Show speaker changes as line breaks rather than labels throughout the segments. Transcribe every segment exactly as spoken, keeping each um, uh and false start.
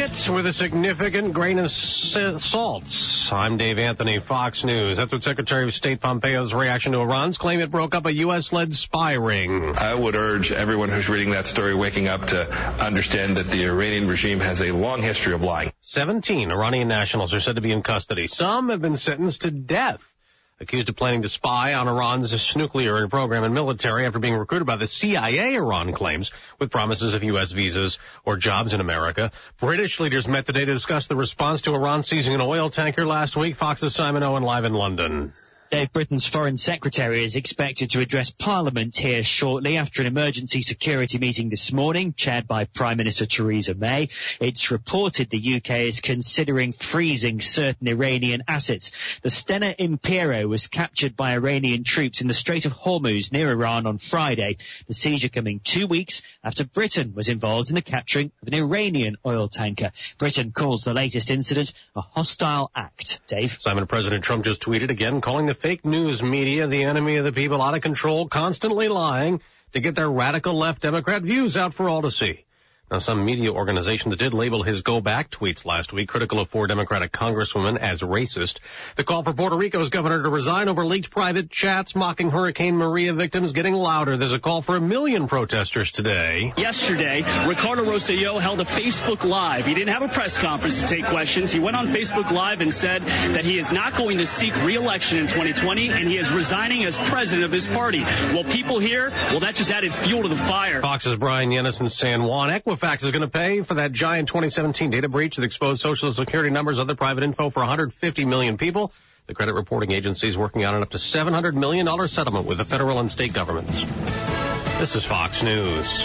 it with a significant grain of salt. I'm Dave Anthony, Fox News. That's what Secretary of State Pompeo's reaction to Iran's claim it broke up a U S-led spy ring.
I would urge everyone who's reading that story waking up to understand that the Iranian regime has a long history of lying.
Seventeen Iranian nationals are said to be in custody. Some have been sentenced to death, accused of planning to spy on Iran's nuclear program and military after being recruited by the C I A, Iran claims, with promises of U S visas or jobs in America. British leaders met today to discuss the response to Iran seizing an oil tanker last week. Fox's Simon Owen live in London.
Dave, Britain's Foreign Secretary is expected to address Parliament here shortly after an emergency security meeting this morning, chaired by Prime Minister Theresa May. It's reported the U K is considering freezing certain Iranian assets. The Stena Impero was captured by Iranian troops in the Strait of Hormuz near Iran on Friday. The seizure coming two weeks after Britain was involved in the capturing of an Iranian oil tanker. Britain calls the latest incident a hostile act. Dave?
Simon, President Trump just tweeted again, calling the fake news media the enemy of the people, out of control, constantly lying to get their radical left Democrat views out for all to see. Now, some media organizations did label his go-back tweets last week, critical of four Democratic congresswomen, as racist. The call for Puerto Rico's governor to resign over leaked private chats mocking Hurricane Maria victims getting louder. There's a call for a million protesters today.
Yesterday, Ricardo Rosselló held a Facebook Live. He didn't have a press conference to take questions. He went on Facebook Live and said that he is not going to seek re-election in twenty twenty, and he is resigning as president of his party. Well, people here, well, that just added fuel to the fire.
Fox's Brian Yennis in San Juan. Equifax Equifax is going to pay for that giant twenty seventeen data breach that exposed Social Security numbers, other private info for one hundred fifty million people. The credit reporting agency is working out an up to seven hundred million dollars settlement with the federal and state governments. This is Fox News.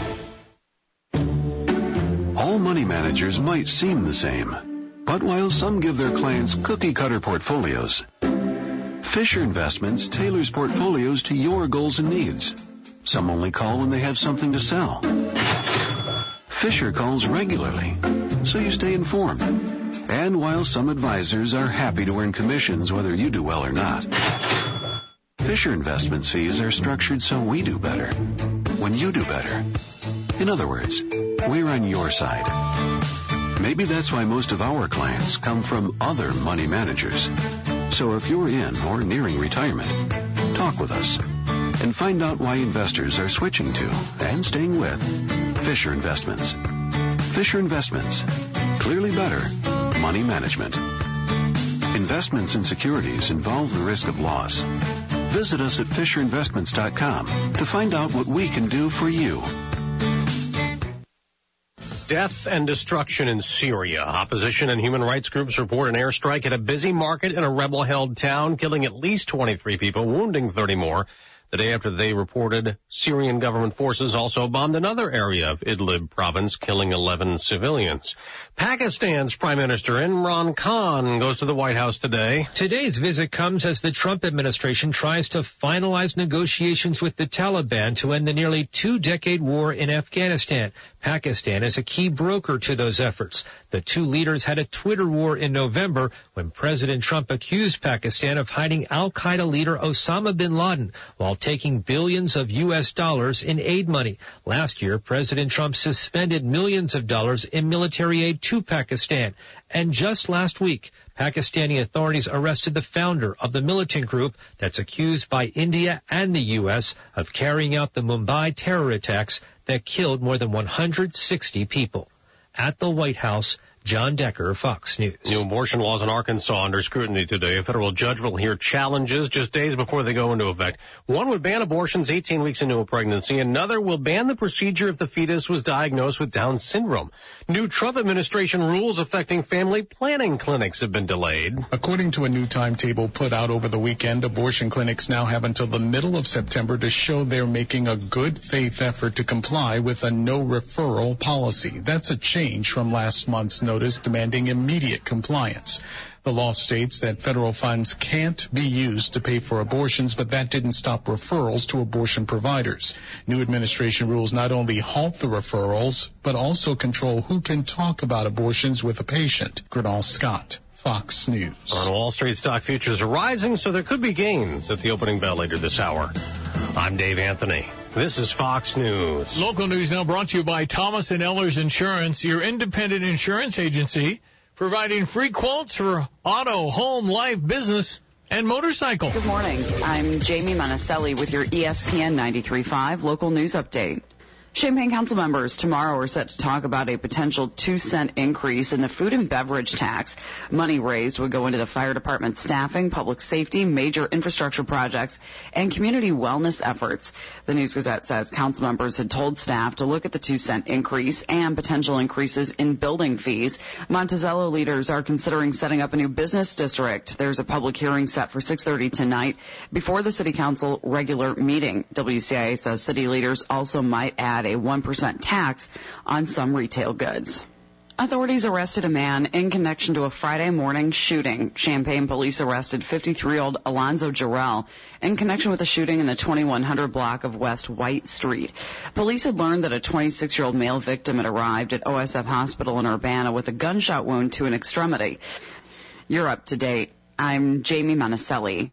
All money managers might seem the same, but while some give their clients cookie-cutter portfolios, Fisher Investments tailors portfolios to your goals and needs. Some only call when they have something to sell. Fisher calls regularly, so you stay informed. And while some advisors are happy to earn commissions whether you do well or not, Fisher Investments fees are structured so we do better when you do better. In other words, we're on your side. Maybe that's why most of our clients come from other money managers. So if you're in or nearing retirement, talk with us and find out why investors are switching to and staying with Fisher Investments. Fisher Investments. Clearly better money management. Investments in securities involve the risk of loss. Visit us at fisher investments dot com to find out what we can do for you.
Death and destruction in Syria. Opposition and human rights groups report an airstrike at a busy market in a rebel-held town, killing at least twenty-three people, wounding thirty more. The day after they reported Syrian government forces also bombed another area of Idlib province, killing eleven civilians. Pakistan's Prime Minister Imran Khan goes to the White House today.
Today's visit comes as the Trump administration tries to finalize negotiations with the Taliban to end the nearly two-decade war in Afghanistan. Pakistan is a key broker to those efforts. The two leaders had a Twitter war in November when President Trump accused Pakistan of hiding al-Qaeda leader Osama bin Laden while taking billions of U S dollars in aid money. Last year, President Trump suspended millions of dollars in military aid to Pakistan. And just last week, Pakistani authorities arrested the founder of the militant group that's accused by India and the U S of carrying out the Mumbai terror attacks that killed more than one hundred sixty people. At the White House, John Decker, Fox News.
New abortion laws in Arkansas under scrutiny today. A federal judge will hear challenges just days before they go into effect. One would ban abortions eighteen weeks into a pregnancy. Another will ban the procedure if the fetus was diagnosed with Down syndrome. New Trump administration rules affecting family planning clinics have been delayed.
According to a new timetable put out over the weekend, abortion clinics now have until the middle of September to show they're making a good faith effort to comply with a no referral policy. That's a change from last month's notice demanding immediate compliance. The law states that federal funds can't be used to pay for abortions, but that didn't stop referrals to abortion providers. New administration rules not only halt the referrals, but also control who can talk about abortions with a patient. Gernal Scott, Fox News.
On Wall Street, stock futures are rising, so there could be gains at the opening bell later this hour. I'm Dave Anthony. This is Fox News.
Local news now brought to you by Thomas and Ellers Insurance, your independent insurance agency, providing free quotes for auto, home, life, business, and motorcycle.
Good morning. I'm Jamie Monticelli with your E S P N ninety-three point five local news update. Champaign Council members tomorrow are set to talk about a potential two cent increase in the food and beverage tax. Money raised would go into the fire department staffing, public safety, major infrastructure projects, and community wellness efforts. The News Gazette says council members had told staff to look at the two cent increase and potential increases in building fees. Monticello leaders are considering setting up a new business district. There's a public hearing set for six thirty tonight before the city council regular meeting. W C I A says city leaders also might add a one percent tax on some retail goods. Authorities arrested a man in connection to a Friday morning shooting. Champaign police arrested fifty-three-year-old Alonzo Jarrell in connection with a shooting in the twenty-one hundred block of West White Street. Police had learned that a twenty-six-year-old male victim had arrived at O S F Hospital in Urbana with a gunshot wound to an extremity. You're up to date. I'm Jamie Monticelli.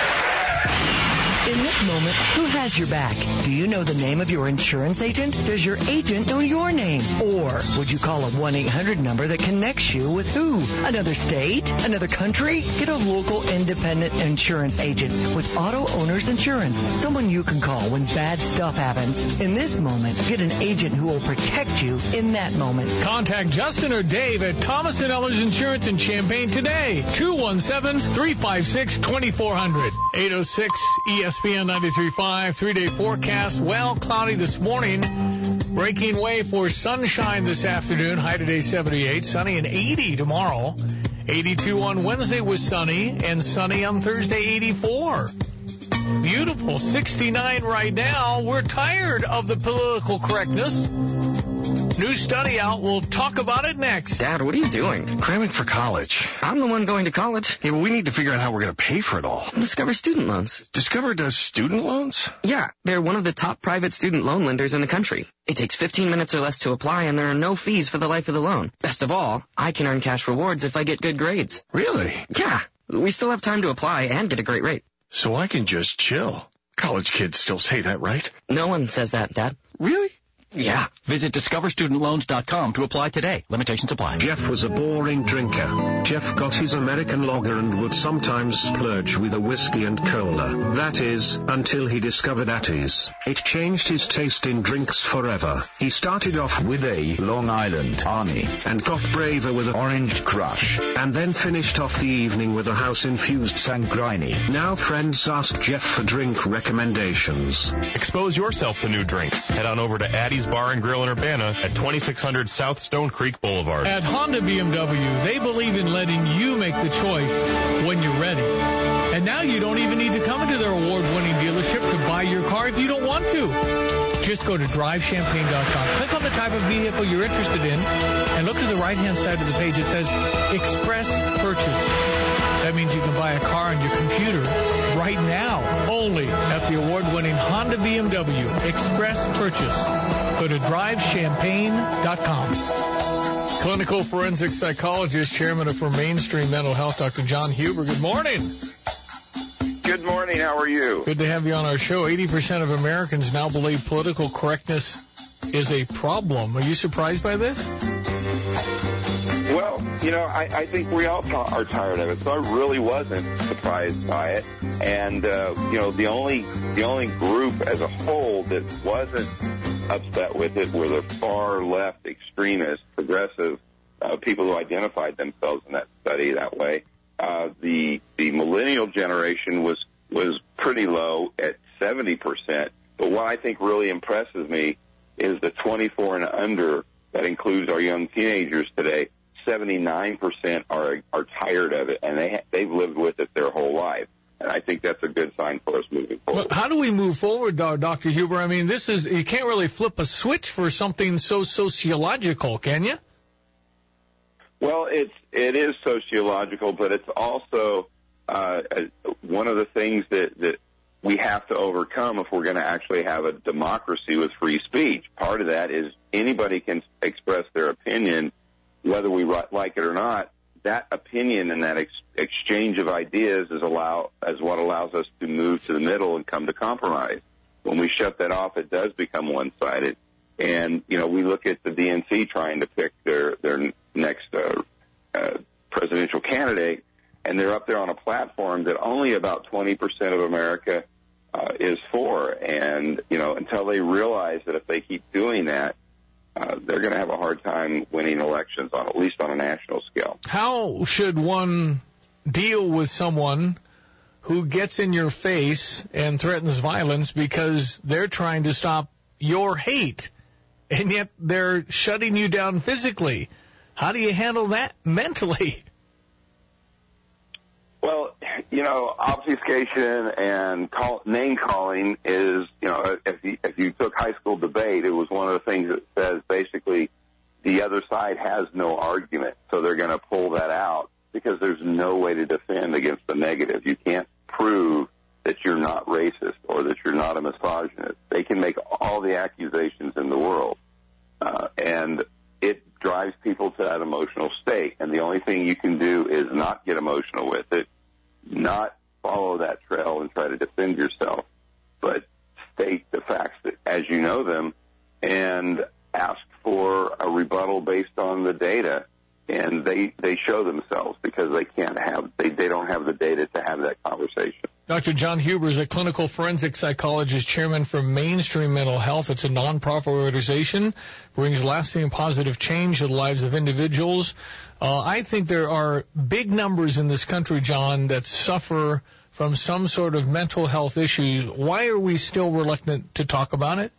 In this moment, who has your back? Do you know the name of your insurance agent? Does your agent know your name? Or would you call a one eight hundred number that connects you with who? Another state? Another country? Get a local independent insurance agent with Auto Owners Insurance. Someone you can call when bad stuff happens. In this moment, get an agent who will protect you in that moment.
Contact Justin or Dave at Thomas and Ellers Insurance in Champaign today. two one seven, three five six, two four zero zero. eight oh six E S P N ninety-three point five, three-day forecast. Well, cloudy this morning. Breaking way for sunshine this afternoon. High today seventy-eight. Sunny and eighty tomorrow. eighty-two on Wednesday was sunny. And sunny on Thursday, eighty-four. Beautiful. sixty-nine right now. We're tired of the political correctness. New study out. We'll talk about it next.
Dad, what are you doing?
Cramming for college.
I'm the one going to college.
Yeah, but we need to figure out how we're going to pay for it all.
Discover Student Loans.
Discover does student loans?
Yeah, they're one of the top private student loan lenders in the country. It takes fifteen minutes or less to apply, and there are no fees for the life of the loan. Best of all, I can earn cash rewards if I get good grades.
Really?
Yeah. We still have time to apply and get a great rate.
So I can just chill. College kids still say that, right?
No one says that, Dad.
Really?
Yeah.
Visit discover student loans dot com to apply today. Limitations apply.
Jeff was a boring drinker. Jeff got his American lager and would sometimes splurge with a whiskey and cola. That is, until he discovered Atties. It changed his taste in drinks forever. He started off with a Long Island Army and got braver with an Orange Crush, and then finished off the evening with a house-infused Sangrini. Now friends ask Jeff for drink recommendations.
Expose yourself to new drinks. Head on over to Addie's Bar and Grill in Urbana at twenty-six hundred South Stone Creek Boulevard.
At Honda B M W, they believe in letting you make the choice when you're ready. And now you don't even need to come into their award-winning dealership to buy your car if you don't want to. Just go to drive champaign dot com. Click on the type of vehicle you're interested in and look to the right-hand side of the page. It says Express Purchase. That means you can buy a car on your computer right now, only at the award-winning Honda B M W Express Purchase. Go to drive champaign dot com. Clinical forensic psychologist, chairman of For Mainstream Mental Health, Doctor John Huber. Good morning.
Good morning. How are you?
Good to have you on our show. eighty percent of Americans now believe political correctness is a problem. Are you surprised by this?
Well, you know, I, I think we all t- are tired of it, so I really wasn't surprised by it. And, uh, you know, the only the only group as a whole that wasn't upset with it were the far left extremist, progressive uh, people who identified themselves in that study that way. Uh, the the millennial generation was was pretty low at seventy percent. But what I think really impresses me is the twenty-four and under, that includes our young teenagers today. seventy-nine percent are are tired of it, and they they've lived with it their whole life. And I think that's a good sign for us moving forward.
Well, how do we move forward, Doctor Huber? I mean, this is, you can't really flip a switch for something so sociological, can you?
Well, it's it is sociological, but it's also uh, one of the things that, that we have to overcome if we're going to actually have a democracy with free speech. Part of that is anybody can express their opinion, whether we like it or not. That opinion and that ex- exchange of ideas is allow as what allows us to move to the middle and come to compromise. when we shut that off, it does become one-sided. And, you know, we look at the D N C trying to pick their, their next uh, uh, presidential candidate, and they're up there on a platform that only about twenty percent of America uh, is for. And, you know, until they realize that if they keep doing that, uh, they're going to have a hard time winning elections, on at least on a national scale.
How should one deal with someone who gets in your face and threatens violence because they're trying to stop your hate, and yet they're shutting you down physically? How do you handle that mentally?
Well, you know, obfuscation and call, name calling is, you know, if you, if you took high school debate, it was one of the things that says basically the other side has no argument, so they're going to pull that out because there's no way to defend against the negative. You can't prove that you're not racist or that you're not a misogynist. They can make all the accusations in the world, uh, and it drives people to that emotional state. And the only thing you can do is not get emotional with it, not follow that trail and try to defend yourself, but state the facts that, as you know them, and ask for a rebuttal based on the data. And they, they show themselves because they can't have, they, they don't have the data to have that conversation.
Doctor John Huber is a clinical forensic psychologist, chairman for Mainstream Mental Health. It's a nonprofit organization, brings lasting and positive change to the lives of individuals. Uh, I think there are big numbers in this country, John, that suffer from some sort of mental health issues. Why are we still reluctant to talk about it?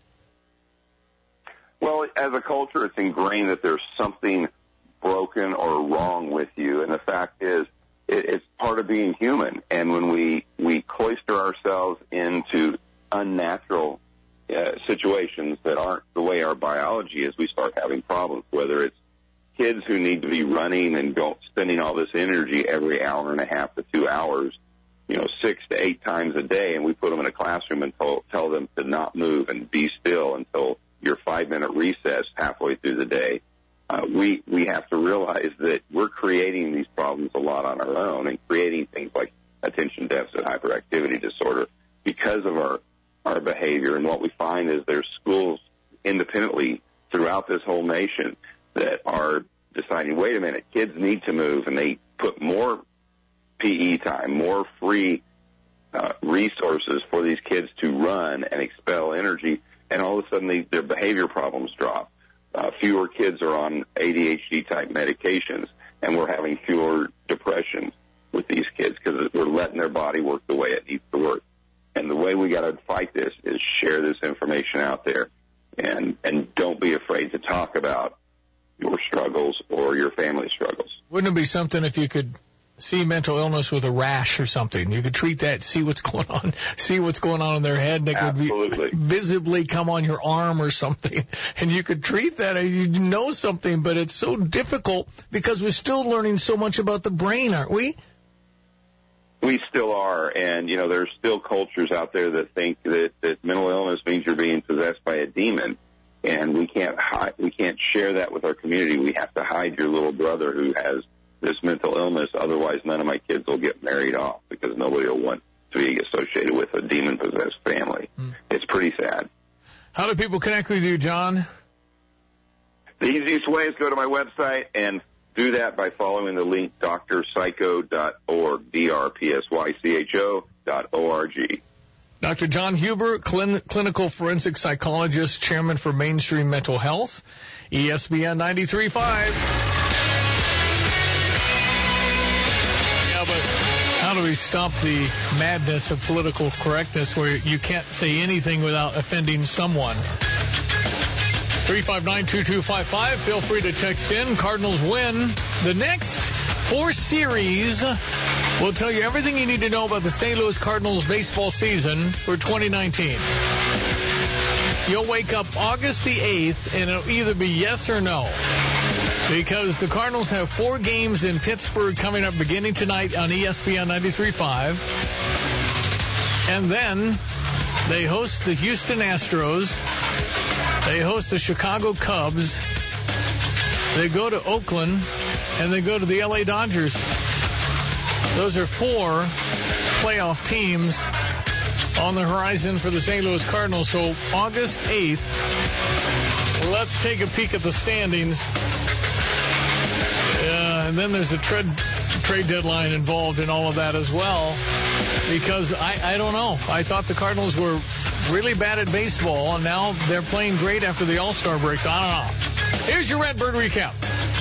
Well, as a culture, it's ingrained that there's something broken or wrong with you, and the fact is it, it's part of being human. And when we we cloister ourselves into unnatural uh, situations that aren't the way our biology is, we start having problems. Whether it's kids who need to be running and go, spending all this energy every hour and a half to two hours, you know, six to eight times a day, and we put them in a classroom and tell, tell them to not move and be still until your five-minute recess halfway through the day. Uh, we, we have to realize that we're creating these problems a lot on our own and creating things like attention deficit hyperactivity disorder because of our, our behavior. And what we find is there's schools independently throughout this whole nation that are deciding, wait a minute, kids need to move, and they put more P E time, more free uh, resources for these kids to run and expel energy, and all of a sudden they, their behavior problems drop. Uh, fewer kids are on A D H D-type medications, and we're having fewer depressions with these kids because we're letting their body work the way it needs to work. And the way we got to fight this is share this information out there, and, and don't be afraid to talk about your struggles or your family struggles.
Wouldn't it be something if you could see mental illness with a rash or something? You could treat that, see what's going on, see what's going on in their head, and it
Absolutely.
could be visibly come on your arm or something, and you could treat that, and you know something, but it's so difficult because we're still learning so much about the brain, aren't we?
We still are, and, you know, there's still cultures out there that think that, that mental illness means you're being possessed by a demon, and we can't hide, we can't share that with our community. We have to hide your little brother who has this mental illness, otherwise none of my kids will get married off because nobody will want to be associated with a demon-possessed family. Mm. It's pretty sad.
How do people connect with you, John?
The easiest way is go to my website and do that by following the link D R psycho dot org, D R P S Y C H O dot O R G.
Doctor John Huber, clin- clinical forensic psychologist, chairman for Mainstream Mental Health, E S P N ninety-three point five. How do we stop the madness of political correctness where you can't say anything without offending someone? three five nine, two two five five. Feel free to text in. Cardinals win the next four series. We'll tell you everything you need to know about the Saint Louis Cardinals baseball season for twenty nineteen. You'll wake up August the eighth, and it'll either be yes or no. Because the Cardinals have four games in Pittsburgh coming up beginning tonight on E S P N ninety-three point five. And then they host the Houston Astros. They host the Chicago Cubs. They go to Oakland. And they go to the L A Dodgers. Those are four playoff teams on the horizon for the Saint Louis Cardinals. So August eighth, let's take a peek at the standings. Uh, and then there's a trade, trade deadline involved in all of that as well. Because I, I don't know. I thought the Cardinals were really bad at baseball, and now they're playing great after the All-Star break. So I don't know. Here's your Redbird recap.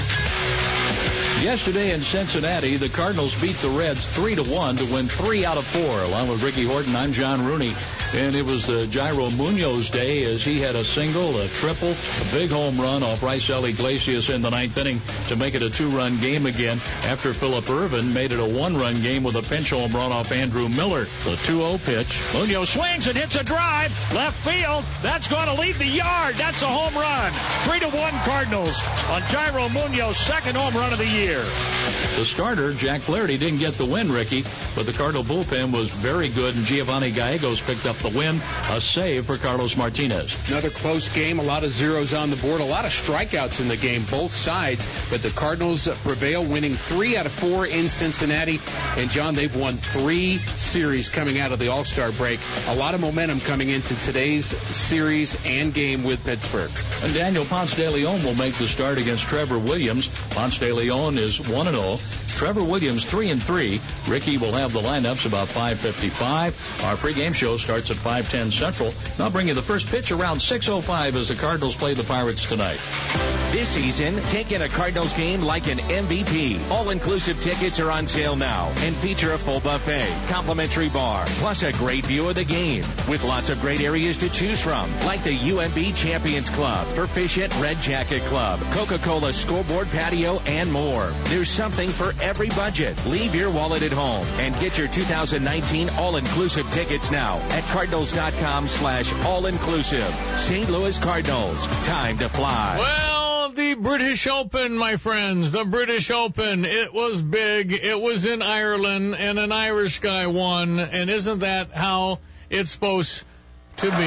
Yesterday in Cincinnati, the Cardinals beat the Reds three to one to win three out of four. Along with Ricky Horton, I'm John Rooney. And it was uh, Jairo Munoz day as he had a single, a triple, a big home run off Raisel Iglesias in the ninth inning to make it a two-run game again after Phillip Ervin made it a one-run game with a pinch home run off Andrew Miller. The two oh pitch.
Munoz swings and hits a drive. Left field. That's going to leave the yard. That's a home run. Three to one Cardinals on Jairo Munoz, second home run of the year.
The starter, Jack Flaherty, didn't get the win, Ricky, but the Cardinal bullpen was very good, and Giovanni Gallegos picked up the win, a save for Carlos Martinez.
Another close game, a lot of zeros on the board, a lot of strikeouts in the game, both sides, but the Cardinals prevail, winning three out of four in Cincinnati. And, John, they've won three series coming out of the All-Star break. A lot of momentum coming into today's series and game with Pittsburgh.
And Daniel Ponce de Leon will make the start against Trevor Williams. Ponce de Leon is one and oh. Trevor Williams three and three. Ricky will have the lineups about five fifty-five. Our pregame show starts at five ten Central. And I'll bring you the first pitch around six oh five as the Cardinals play the Pirates tonight.
This season, take in a Cardinals game like an M V P. All-inclusive tickets are on sale now and feature a full buffet, complimentary bar, plus a great view of the game with lots of great areas to choose from, like the U M B Champions Club, Proficient Red Jacket Club, Coca-Cola Scoreboard Patio, and more. There's something for every budget. Leave your wallet at home and get your two thousand nineteen all-inclusive tickets now at cardinals.com slash all-inclusive. Saint Louis Cardinals, time to fly.
Well, the British Open, my friends, the British Open. It was big. It was in Ireland, and an Irish guy won. And isn't that how it's supposed to be?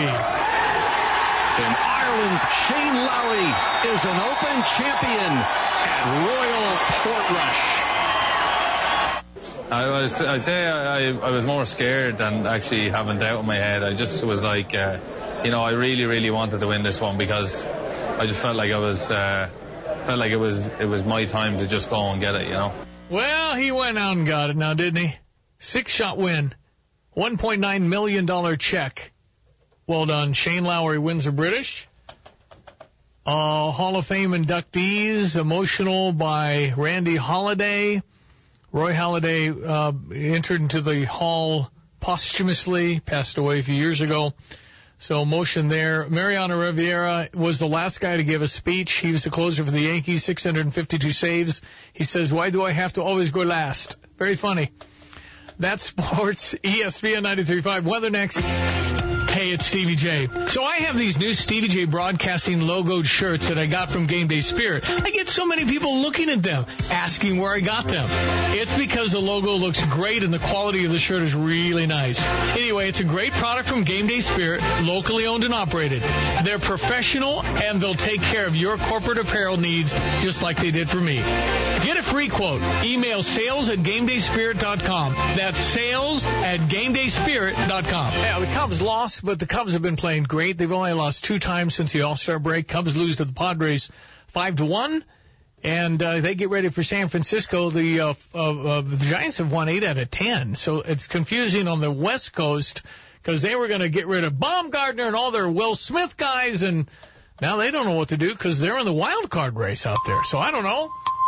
And Ireland's Shane Lowry is an Open champion at Royal Portrush.
I was, I'd say I, I was more scared than actually having doubt in my head. I just was like, uh, you know, I really, really wanted to win this one because I just felt like I was, uh, felt like it was, it was my time to just go and get it, you know.
Well, he went out and got it now, didn't he? Six-shot win, one point nine million dollars check. Well done. Shane Lowry wins the British. Uh, Hall of Fame inductees, emotional by Randy Holiday. Roy Halladay uh, entered into the Hall posthumously, passed away a few years ago. So emotion there. Mariano Rivera was the last guy to give a speech. He was the closer for the Yankees, six hundred fifty-two saves. He says, why do I have to always go last? Very funny. That's sports. E S P N ninety-three point five. Weather next. Hey, it's Stevie J. So I have these new Stevie J Broadcasting logoed shirts that I got from Game Day Spirit. I get so many people looking at them, asking where I got them. It's because the logo looks great and the quality of the shirt is really nice. Anyway, it's a great product from Game Day Spirit, locally owned and operated. They're professional and they'll take care of your corporate apparel needs just like they did for me. Get a free quote. Email sales at game day spirit dot com. That's sales at game day spirit dot com. Yeah, the Cubs lost, but the Cubs have been playing great. They've only lost two times since the All-Star break. Cubs lose to the Padres five to one, and uh, they get ready for San Francisco. The uh, uh, uh, the Giants have won eight out of ten, so it's confusing on the West Coast because they were going to get rid of Baumgartner and all their Will Smith guys, and now they don't know what to do because they're in the wild card race out there. So I don't know.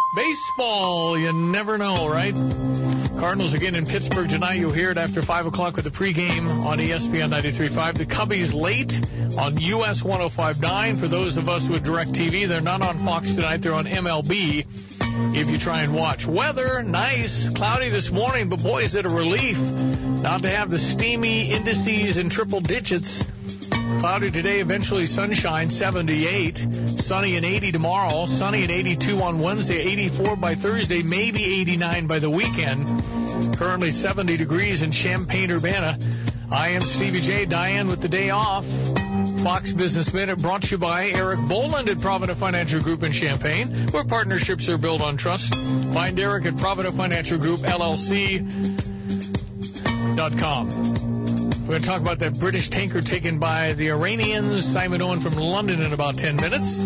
Baseball, you never know, right? Cardinals again in Pittsburgh tonight. You'll hear it after five o'clock with the pregame on E S P N ninety-three point five. The Cubbies late on U S ten fifty-nine. For those of us with DirecTV, they're not on Fox tonight. They're on M L B if you try and watch. Weather, nice. Cloudy this morning, but boy, is it a relief not to have the steamy indices in triple digits. Cloudy today, eventually sunshine, seventy-eight. Sunny and eighty tomorrow. Sunny and eighty-two on Wednesday, eighty-four by Thursday, maybe eighty-nine by the weekend. Currently seventy degrees in Champaign-Urbana. I am Stevie J. Diane with the day off. Fox Business Minute brought to you by Eric Boland at Provident Financial Group in Champaign, where partnerships are built on trust. Find Eric at Provident Financial Group, L L C dot com. We're going to talk about that British tanker taken by the Iranians. Simon Owen from London in about ten minutes.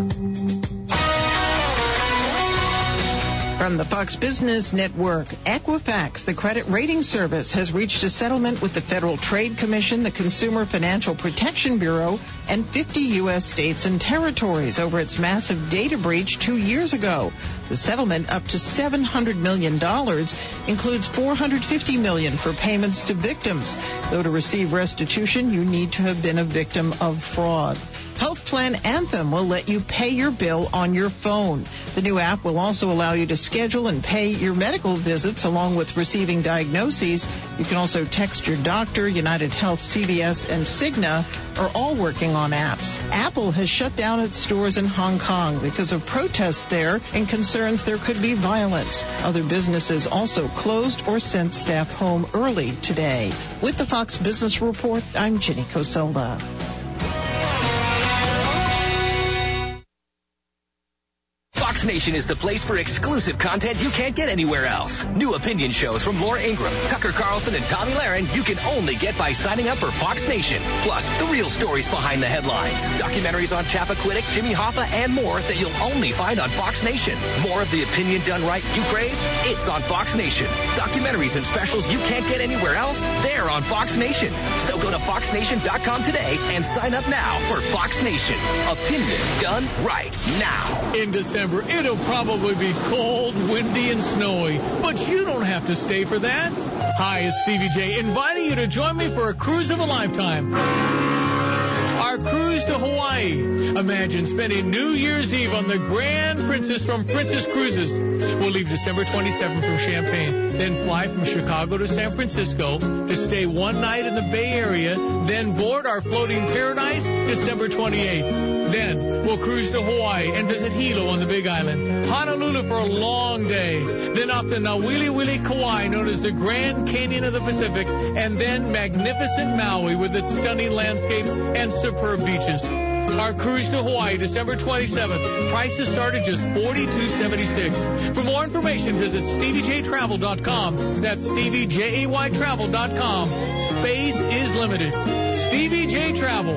From the Fox Business Network, Equifax, the credit rating service, has reached a settlement with the Federal Trade Commission, the Consumer Financial Protection Bureau, and fifty U S states and territories over its massive data breach two years ago. The settlement, up to seven hundred million dollars, includes four hundred fifty million dollars for payments to victims. Though to receive restitution, you need to have been a victim of fraud. Health Plan Anthem will let you pay your bill on your phone. The new app will also allow you to schedule and pay your medical visits along with receiving diagnoses. You can also text your doctor. United Health, C V S, and Cigna are all working on apps. Apple has shut down its stores in Hong Kong because of protests there and concerns there could be violence. Other businesses also closed or sent staff home early today. With the Fox Business Report, I'm Ginny Cosola.
Fox Nation is the place for exclusive content you can't get anywhere else. New opinion shows from Laura Ingraham, Tucker Carlson, and Tommy Lahren you can only get by signing up for Fox Nation. Plus, the real stories behind the headlines. Documentaries on Chappaquiddick, Jimmy Hoffa, and more that you'll only find on Fox Nation. More of the opinion done right you crave? It's on Fox Nation. Documentaries and specials you can't get anywhere else? They're on Fox Nation. So go to fox nation dot com today and sign up now for Fox Nation. Opinion done right now.
In December, it'll probably be cold, windy, and snowy, but you don't have to stay for that. Hi, it's Stevie J, inviting you to join me for a cruise of a lifetime. Our cruise to Hawaii. Imagine spending New Year's Eve on the Grand Princess from Princess Cruises. We'll leave December twenty-seventh from Champaign, then fly from Chicago to San Francisco to stay one night in the Bay Area, then board our floating paradise December twenty-eighth. Then we'll cruise to Hawaii and visit Hilo on the Big Island, Honolulu for a long day, then off to Nawili Wili, Kauai, known as the Grand Canyon of the Pacific, and then magnificent Maui with its stunning landscapes and superb beaches. Our cruise to Hawaii, December twenty-seventh. Prices start at just forty-two dollars and seventy-six cents. For more information, visit stevie j travel dot com. That's stevie j a y travel dot com. Space is limited. Stevie J Travel.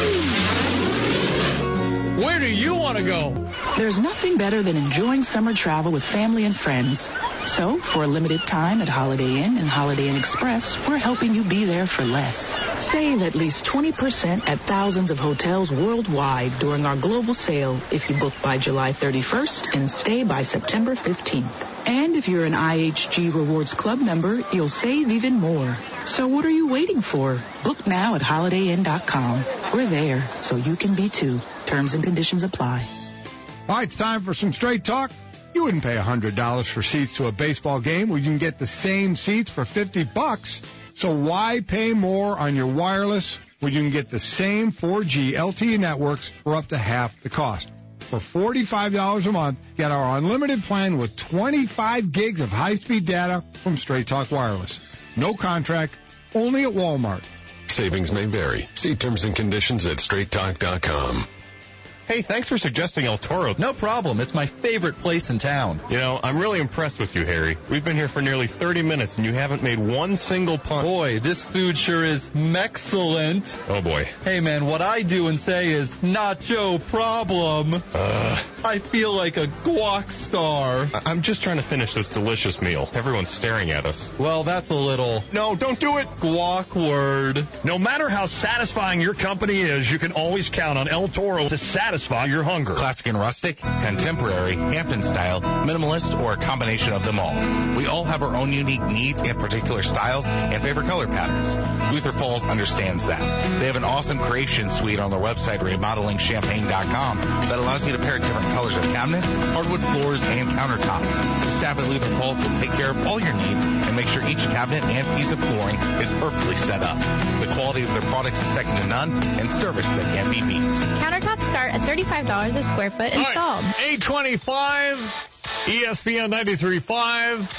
Where do you want to go?
There's nothing better than enjoying summer travel with family and friends. So, for a limited time at Holiday Inn and Holiday Inn Express, we're helping you be there for less. Save at least twenty percent at thousands of hotels worldwide during our global sale if you book by July thirty-first and stay by September fifteenth. And if you're an I H G Rewards Club member, you'll save even more. So what are you waiting for? Book now at holiday inn dot com. We're there, so you can be too. Terms and conditions apply.
All right, it's time for some straight talk. You wouldn't pay one hundred dollars for seats to a baseball game where you can get the same seats for fifty bucks. So why pay more on your wireless when you can get the same four G L T E networks for up to half the cost? For forty-five dollars a month, get our unlimited plan with twenty-five gigs of high-speed data from Straight Talk Wireless. No contract, only at Walmart.
Savings may vary. See terms and conditions at straight talk dot com.
Hey, thanks for suggesting El Toro.
No problem. It's my favorite place in town.
You know, I'm really impressed with you, Harry. We've been here for nearly thirty minutes, and you haven't made one single pun.
Boy, this food sure is mexcellent.
Oh, boy.
Hey, man, what I do and say is nacho problem.
Uh,
I feel like a guac star.
I- I'm just trying to finish this delicious meal. Everyone's staring at us.
Well, that's a little...
No, don't do it.
Guac word.
No matter how satisfying your company is, you can always count on El Toro to satisfy your hunger.
Classic and rustic, contemporary, Hampton style, minimalist, or a combination of them all. We all have our own unique needs and particular styles and favorite color patterns. Luther Falls understands that. They have an awesome creation suite on their website, remodeling champagne dot com, that allows you to pair different colors of cabinets, hardwood floors, and countertops. The staff at Luther Falls will take care of all your needs and make sure each cabinet and piece of flooring is perfectly set up. The quality of their products is second to none, and service that can't be beat.
Countertops start at thirty-five dollars a square foot installed.
Right. eight twenty-five, E S P N ninety-three point five.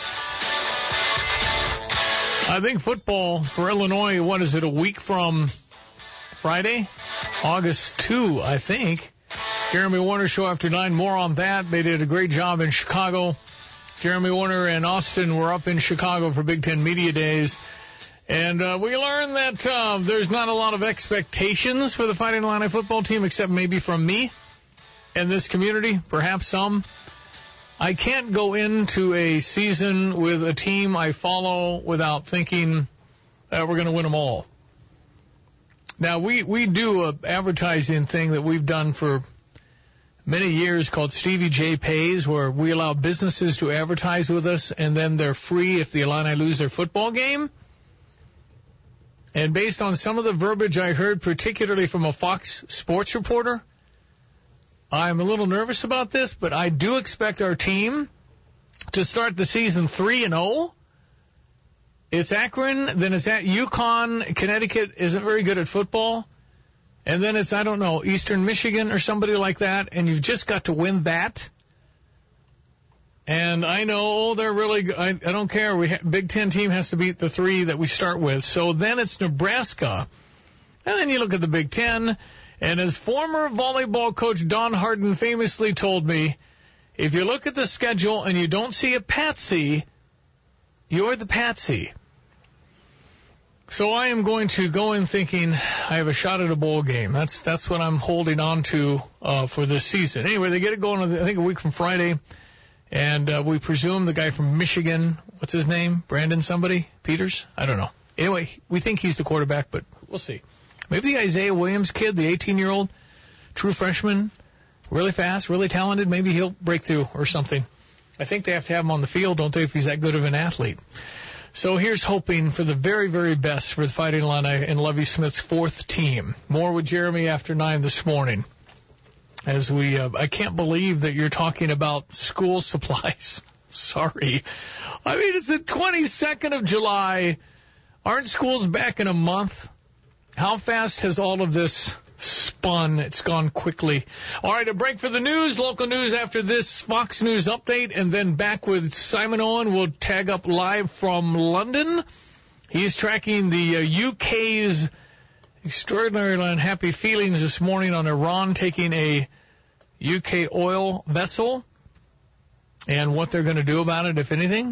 I think football for Illinois, what is it, a week from Friday? August second, I think. Jeremy Warner Show after nine. More on that. They did a great job in Chicago. Jeremy Warner and Austin were up in Chicago for Big Ten Media Days. And uh, we learned that uh, there's not a lot of expectations for the Fighting Illini football team, except maybe from me and this community, perhaps some. I can't go into a season with a team I follow without thinking uh, we're going to win them all. Now, we, we do an advertising thing that we've done for many years called Stevie J Pays, where we allow businesses to advertise with us, and then they're free if the Illini lose their football game. And based on some of the verbiage I heard, particularly from a Fox Sports reporter, I'm a little nervous about this, but I do expect our team to start the season three and oh. It's Akron, then it's at UConn. Connecticut isn't very good at football. And then it's, I don't know, Eastern Michigan or somebody like that, and you've just got to win that. And I know, oh, they're really good. I, I don't care. We ha- Big Ten team has to beat the three that we start with. So then it's Nebraska. And then you look at the Big Ten. And as former volleyball coach Don Harden famously told me, if you look at the schedule and you don't see a patsy, you're the patsy. So I am going to go in thinking I have a shot at a bowl game. That's that's what I'm holding on to uh, for this season. Anyway, they get it going, I think, a week from Friday. And uh, we presume the guy from Michigan, what's his name? Brandon somebody? Peters? I don't know. Anyway, we think he's the quarterback, but we'll see. Maybe the Isaiah Williams kid, the eighteen-year-old, true freshman, really fast, really talented. Maybe he'll break through or something. I think they have to have him on the field, don't they, if he's that good of an athlete. So here's hoping for the very, very best for the Fighting Illini and Lovie Smith's fourth team. More with Jeremy after nine this morning. As we, uh, I can't believe that you're talking about school supplies. Sorry. I mean, it's the twenty-second of July. Aren't schools back in a month? How fast has all of this spun? It's gone quickly. All right, a break for the news. Local news after this Fox News update, and then back with Simon Owen. We'll tag up live from London. He's tracking the uh, U K's extraordinarily unhappy feelings this morning on Iran taking a U K oil vessel and what they're going to do about it, if anything.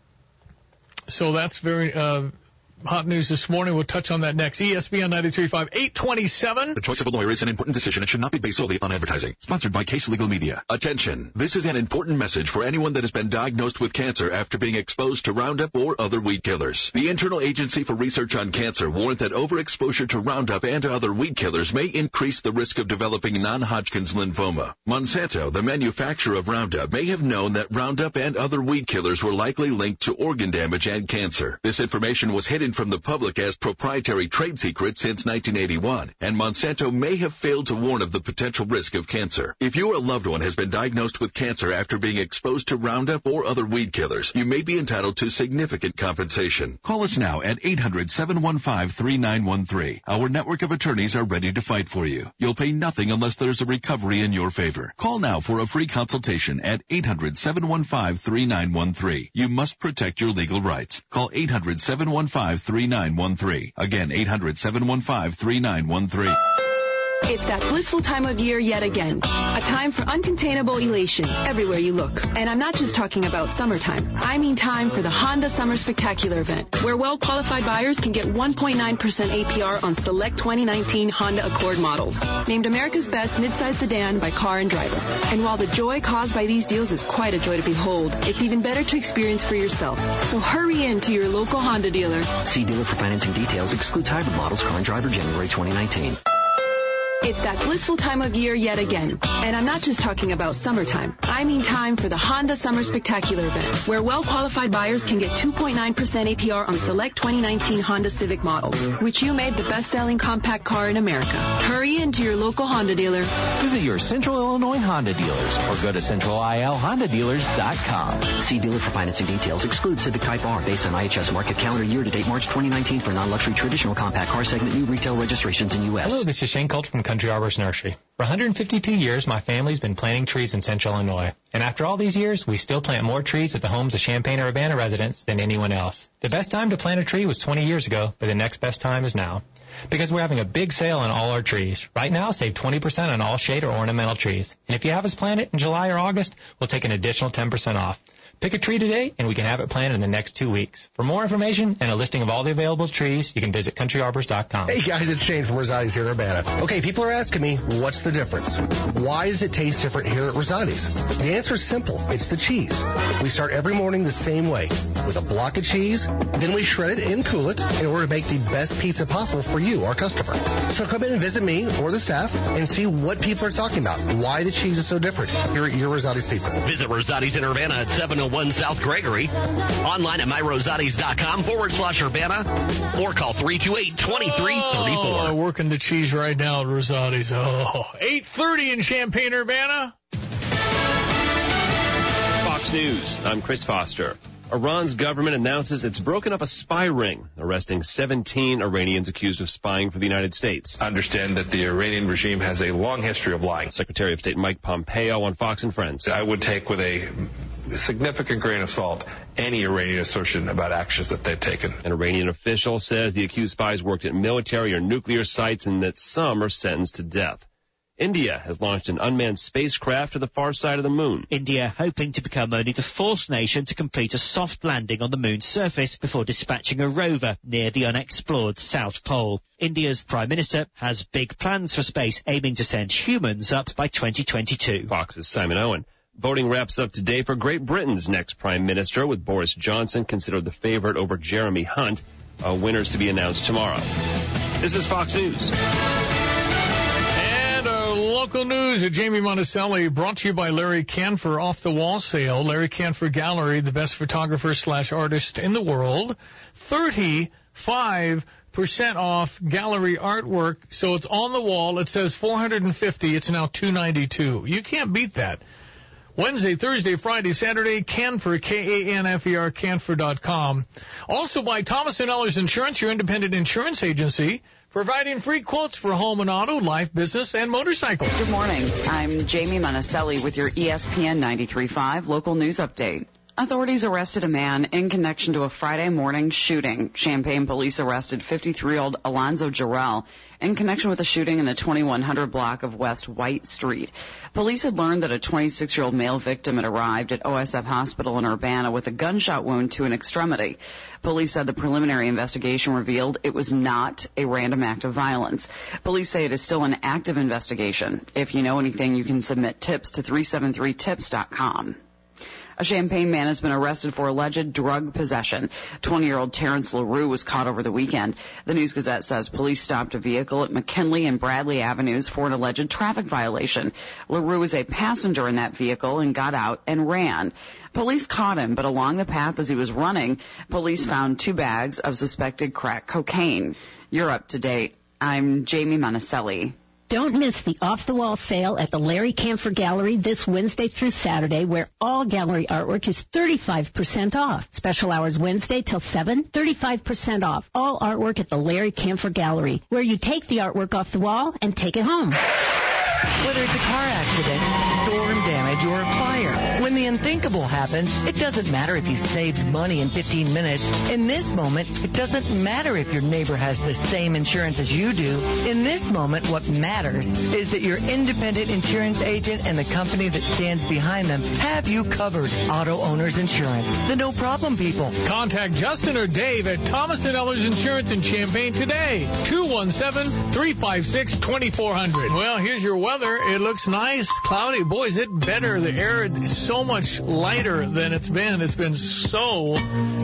So that's very uh, hot news this morning. We'll touch on that next. E S P N ninety-three point five, eight twenty-seven.
The choice of a lawyer is an important decision and should not be based solely on advertising. Sponsored by Case Legal Media. Attention. This is an important message for anyone that has been diagnosed with cancer after being exposed to Roundup or other weed killers. The Internal Agency for Research on Cancer warned that overexposure to Roundup and other weed killers may increase the risk of developing non-Hodgkin's lymphoma. Monsanto, the manufacturer of Roundup, may have known that Roundup and other weed killers were likely linked to organ damage and cancer. This information was hidden from the public as proprietary trade secret since nineteen eighty-one, and Monsanto may have failed to warn of the potential risk of cancer. If you or a loved one has been diagnosed with cancer after being exposed to Roundup or other weed killers, you may be entitled to significant compensation. Call us now at eight hundred, seven one five, three nine one three. Our network of attorneys are ready to fight for you. You'll pay nothing unless there's a recovery in your favor. Call now for a free consultation at eight hundred, seven one five, three nine one three. You must protect your legal rights. Call eight hundred, seven one five, three nine one three. Again, eight hundred, seven one five, three nine one three.
It's that blissful time of year yet again. A time for uncontainable elation everywhere you look. And I'm not just talking about summertime. I mean time for the Honda Summer Spectacular event, where well-qualified buyers can get one point nine percent A P R on select twenty nineteen Honda Accord models. Named America's best midsize sedan by Car and Driver. And while the joy caused by these deals is quite a joy to behold, it's even better to experience for yourself. So hurry in to your local Honda dealer.
See dealer for financing details. Excludes hybrid models. Car and Driver, January twenty nineteen.
It's that blissful time of year yet again. And I'm not just talking about summertime. I mean time for the Honda Summer Spectacular event, where well-qualified buyers can get two point nine percent A P R on select twenty nineteen Honda Civic models, which you made the best-selling compact car in America. Hurry into your local Honda dealer.
Visit your Central Illinois Honda dealers or go to central I L honda dealers dot com.
See dealer for financing details. Excludes Civic Type R based on I H S market calendar year to date March twenty nineteen for non-luxury traditional compact car segment new retail registrations in U S.
Hello, this is Shane Colt from Country Arbors Nursery. For one hundred fifty-two years, my family's been planting trees in Central Illinois. And after all these years, we still plant more trees at the homes of Champaign-Urbana residents than anyone else. The best time to plant a tree was twenty years ago, but the next best time is now. Because we're having a big sale on all our trees. Right now, save twenty percent on all shade or ornamental trees. And if you have us plant it in July or August, we'll take an additional ten percent off. Pick a tree today, and we can have it planted in the next two weeks. For more information and a listing of all the available trees, you can visit country arbors dot com.
Hey guys, it's Shane from Rosati's here in Urbana. Okay, people are asking me, what's the difference? Why does it taste different here at Rosati's? The answer is simple. It's the cheese. We start every morning the same way, with a block of cheese, then we shred it and cool it in order to make the best pizza possible for you, our customer. So come in and visit me or the staff and see what people are talking about, why the cheese is so different here at your Rosati's Pizza.
Visit Rosati's in Urbana at seven oh one South Gregory. Online at my rosatis dot com forward slash Urbana or call three two eight, two three three four.
Oh, working the cheese right now at Rosati's. Oh, eight thirty in Champaign, Urbana.
Fox News, I'm Chris Foster. Iran's government announces it's broken up a spy ring, arresting seventeen Iranians accused of spying for the United States.
Understand that the Iranian regime has a long history of lying.
Secretary of State Mike Pompeo on Fox and Friends.
I would take with a significant grain of salt any Iranian assertion about actions that they've taken.
An Iranian official says the accused spies worked at military or nuclear sites and that some are sentenced to death. India has launched an unmanned spacecraft to the far side of the moon.
India hoping to become only the fourth nation to complete a soft landing on the moon's surface before dispatching a rover near the unexplored South Pole. India's Prime Minister has big plans for space, aiming to send humans up by twenty twenty-two.
Fox's Simon Owen. Voting wraps up today for Great Britain's next Prime Minister, with Boris Johnson considered the favorite over Jeremy Hunt. Uh, winners to be announced tomorrow. This is Fox News.
Local news at Jamie Monticelli, brought to you by Larry Canfor Off the Wall Sale. Larry Canfor Gallery, the best photographer slash artist in the world. thirty-five percent off gallery artwork. So it's on the wall. It says four hundred fifty. It's now two ninety-two. You can't beat that. Wednesday, Thursday, Friday, Saturday, Canfor, K A N F E R, Canfor dot com. Also by Thomas and Ellers Insurance, your independent insurance agency, providing free quotes for home and auto, life, business, and motorcycle.
Good morning. I'm Jamie Monticelli with your E S P N ninety-three point five local news update. Authorities arrested a man in connection to a Friday morning shooting. Champaign police arrested fifty-three-year-old Alonzo Jarrell in connection with a shooting in the twenty-one hundred block of West White Street. Police had learned that a twenty-six-year-old male victim had arrived at O S F Hospital in Urbana with a gunshot wound to an extremity. Police said the preliminary investigation revealed it was not a random act of violence. Police say it is still an active investigation. If you know anything, you can submit tips to three seven three tips dot com. A Champaign man has been arrested for alleged drug possession. twenty-year-old Terrence LaRue was caught over the weekend. The News Gazette says police stopped a vehicle at McKinley and Bradley Avenues for an alleged traffic violation. LaRue was a passenger in that vehicle and got out and ran. Police caught him, but along the path as he was running, police found two bags of suspected crack cocaine. You're up to date. I'm Jamie Monticelli.
Don't miss the off-the-wall sale at the Larry Canfor Gallery this Wednesday through Saturday, where all gallery artwork is thirty-five percent off. Special hours Wednesday till seven, thirty-five percent off. All artwork at the Larry Canfor Gallery, where you take the artwork off the wall and take it home.
Whether it's a car accident, storm damage, or fire, when the unthinkable happens, it doesn't matter if you saved money in fifteen minutes. In this moment, it doesn't matter if your neighbor has the same insurance as you do. In this moment, what matters is that your independent insurance agent and the company that stands behind them have you covered. Auto Owners Insurance, the no-problem people.
Contact Justin or Dave at Thomas and Ellers Insurance in Champaign today. two one seven, three five six, two four zero zero. Well, here's your weather. It looks nice, cloudy. Boy, is it better. The air is so much lighter than it's been. It's been so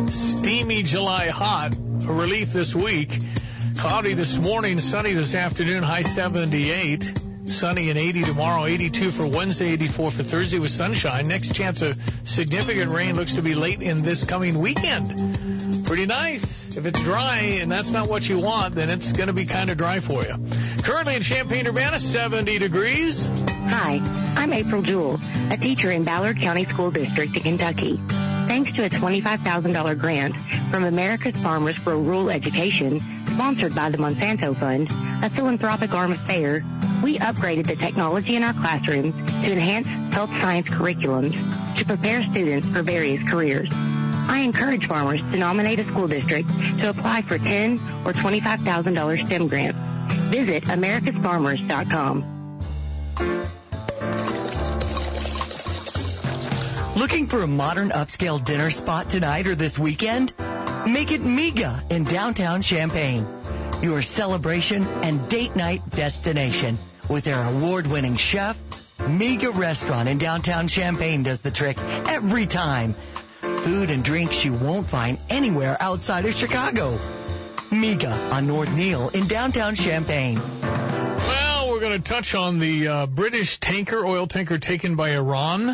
steamy July hot. A relief this week. Cloudy this morning, sunny this afternoon, high seventy-eight. Sunny and eighty tomorrow, eighty-two for Wednesday, eighty-four for Thursday with sunshine. Next chance of significant rain looks to be late in this coming weekend. Pretty nice. If it's dry and that's not what you want, then it's going to be kind of dry for you. Currently in Champaign-Urbana, seventy degrees.
Hi, I'm April Jewell, a teacher in Ballard County School District in Kentucky. Thanks to a twenty-five thousand dollars grant from America's Farmers for Rural Education, sponsored by the Monsanto Fund, a philanthropic arm of FAIR, we upgraded the technology in our classrooms to enhance health science curriculums to prepare students for various careers. I encourage farmers to nominate a school district to apply for ten thousand dollars or twenty-five thousand dollars STEM grants. Visit americas farmers dot com.
Looking for a modern upscale dinner spot tonight or this weekend? Make it Miga in downtown Champaign, your celebration and date night destination. With their award-winning chef, Miga Restaurant in downtown Champaign does the trick every time. Food and drinks you won't find anywhere outside of Chicago. Miga on North Neal in downtown Champaign.
Well, we're going to touch on the uh, British tanker, oil tanker taken by Iran.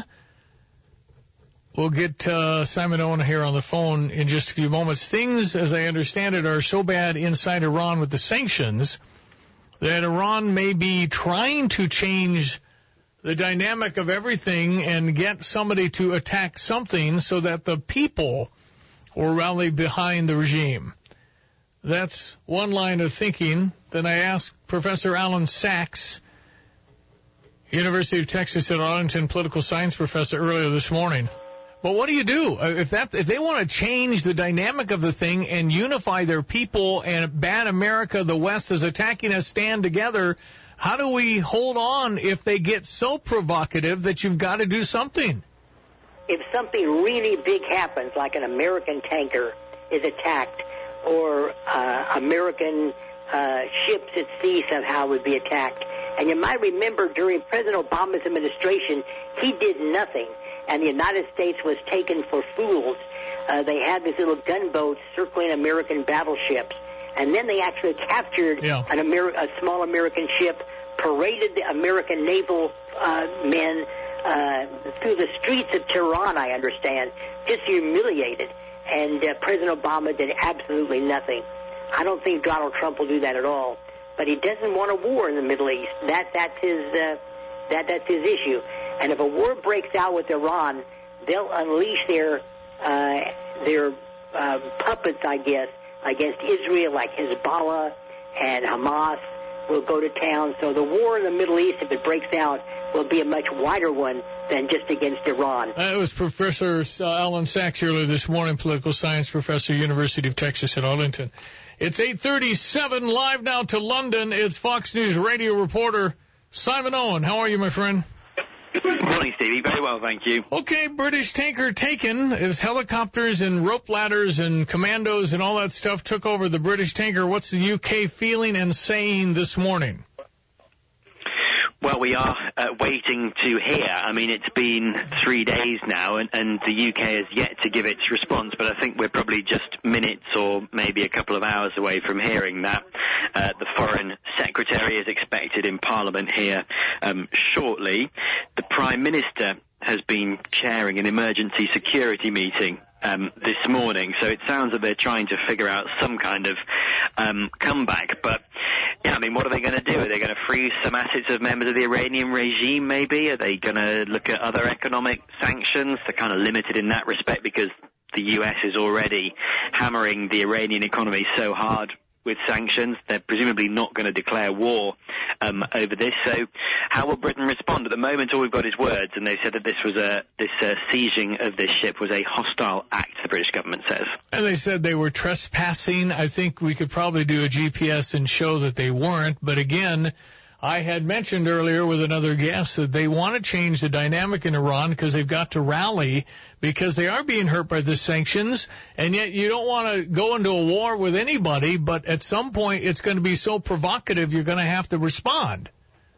We'll get uh, Simon Owen here on the phone in just a few moments. Things, as I understand it, are so bad inside Iran with the sanctions that Iran may be trying to change the dynamic of everything and get somebody to attack something so that the people will rally behind the regime. That's one line of thinking. Then I asked Professor Alan Sachs, University of Texas at Arlington political science professor, earlier this morning. But what do you do if that if they want to change the dynamic of the thing and unify their people and ban America, the West is attacking us, stand together? How do we hold on if they get so provocative that you've got to do something?
If something really big happens, like an American tanker is attacked, or uh, American uh, ships at sea somehow would be attacked, and you might remember during President Obama's administration, he did nothing. And the United States was taken for fools. Uh, they had these little gunboats circling American battleships. And then they actually captured
yeah.
an Amer- a small American ship, paraded the American naval uh, men uh, through the streets of Tehran, I understand, just humiliated. And uh, President Obama did absolutely nothing. I don't think Donald Trump will do that at all. But he doesn't want a war in the Middle East. That, that's his... Uh, That that's his issue. And if a war breaks out with Iran, they'll unleash their uh, their uh, puppets, I guess, against Israel, like Hezbollah and Hamas will go to town. So the war in the Middle East, if it breaks out, will be a much wider one than just against Iran.
That was Professor uh, Alan Sachs earlier this morning, political science professor, University of Texas at Arlington. It's eight thirty-seven, live now to London. It's Fox News radio reporter Simon Owen. How are you, my friend?
Good morning, Stevie. Very well, thank you.
Okay, British tanker taken. As helicopters and rope ladders and commandos and all that stuff took over the British tanker, what's the U K feeling and saying this morning?
Well, we are uh, waiting to hear. I mean, it's been three days now, and, and the U K has yet to give its response, but I think we're probably just minutes or maybe a couple of hours away from hearing that. Uh, the Foreign Secretary is expected in Parliament here um, shortly. The Prime Minister has been chairing an emergency security meeting um, this morning, so it sounds that they're trying to figure out some kind of um, comeback. But, yeah, I mean, what are they going to do? Are they going to freeze some assets of members of the Iranian regime, maybe? Are they going to look at other economic sanctions? They're kind of limited in that respect because the U S is already hammering the Iranian economy so hard with sanctions. They're presumably not going to declare war um, over this. So how will Britain respond? At the moment, all we've got is words, and they said that this was a this uh, seizing of this ship was a hostile act, the British government says.
And they said they were trespassing. I think we could probably do a G P S and show that they weren't. But again, I had mentioned earlier with another guest that they want to change the dynamic in Iran because they've got to rally because they are being hurt by the sanctions, and yet you don't want to go into a war with anybody, but at some point it's going to be so provocative you're going to have to respond.